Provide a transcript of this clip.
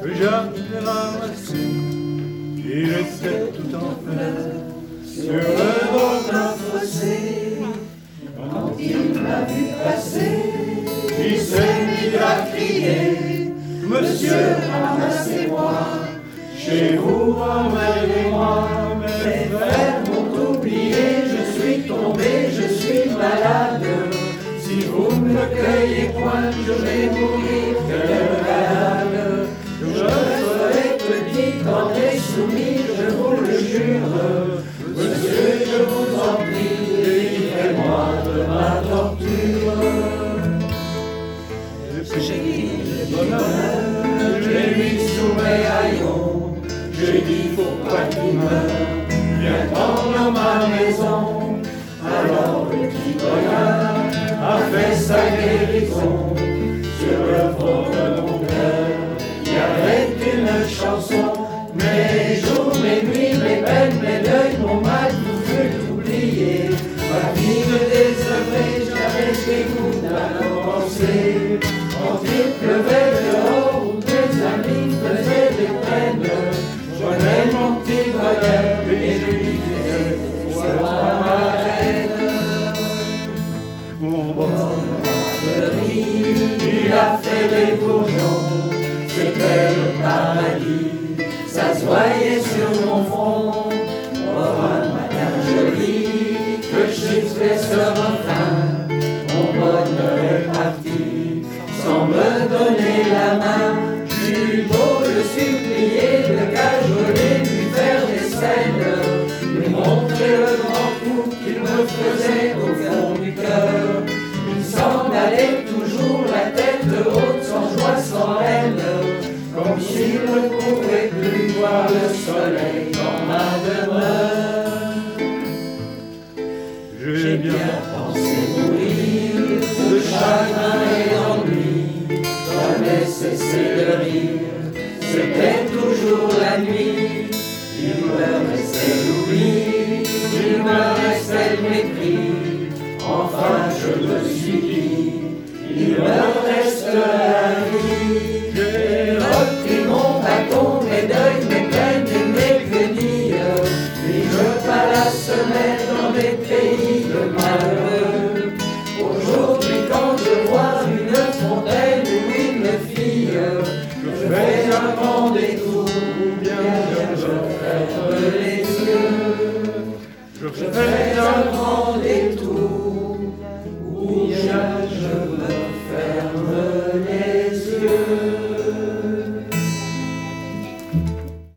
que j'avais ramassé, il était tout en fleurs sur le bord d'un fossé. Quand il m'a vu passer, il s'est mis à crier, monsieur, ramassez-moi, chez vous, emmènez-moi. Mes frères m'ont oublié, je suis tombé, je suis malade. Si vous ne me cueillez point, je vais mourir de malade. Je serai petit, tendre et soumis, je vous le jure. Monsieur, je vous en prie, délivrez-moi de ma torture. J'ai dit le bonheur, je l'ai mis sous mes haillons. J'ai dit pourquoi qu'il meure, viens-t'en dans ma maison. Alors le petit bonheur a fait sa guérison. Sur le fond de mon cœur, il y avait une chanson. Mes jours, mes nuits, mes peines, mes deuils, mon mal, tout fut oublié. Ma vie me désœuvrait, j'avais des gouttes à penser. Quand il pleuvait dehors, où mes amis faisaient des peines, je prenais mon petit bonheur et je lui disais, c'est moi ma reine. Mon bonheur de vie, il a fait des bourgeons, c'était le paradis, ça se voyait sur mon front. Oh, madame jolie, que chiffrait ce refrain, mon bonheur est parti, sans me donner la main. J'eus beau le supplier de cajoler, lui faire des scènes, lui montrer le grand coup qu'il me faisait au fond du cœur. Il s'en allait toujours la tête haute, sans joie, sans haine, comme s'il ne pouvait plus voir le soleil dans ma demeure. J'ai bien pensé mourir de chagrin et d'ennui, jamais cesser de rire, c'était toujours la nuit. Il me restait l'oubli, il me restait le mépris, enfin je me suis